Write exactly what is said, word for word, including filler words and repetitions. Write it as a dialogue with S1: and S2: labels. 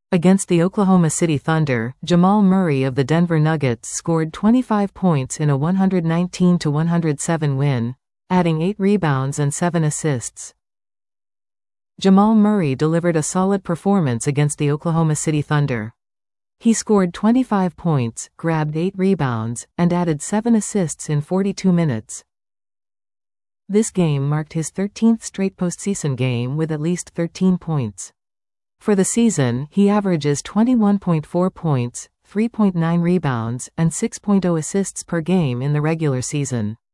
S1: Against the Oklahoma City Thunder, Jamal Murray of the Denver Nuggets scored twenty-five points in a one hundred nineteen to one hundred seven win, adding eight rebounds and seven assists. Jamal Murray delivered a solid performance against the Oklahoma City Thunder. He scored twenty-five points, grabbed eight rebounds, and added seven assists in forty-two minutes. This game marked his thirteenth straight postseason game with at least thirteen points. For the season, he averages twenty-one point four points, three point nine rebounds, and six point zero assists per game in the regular season.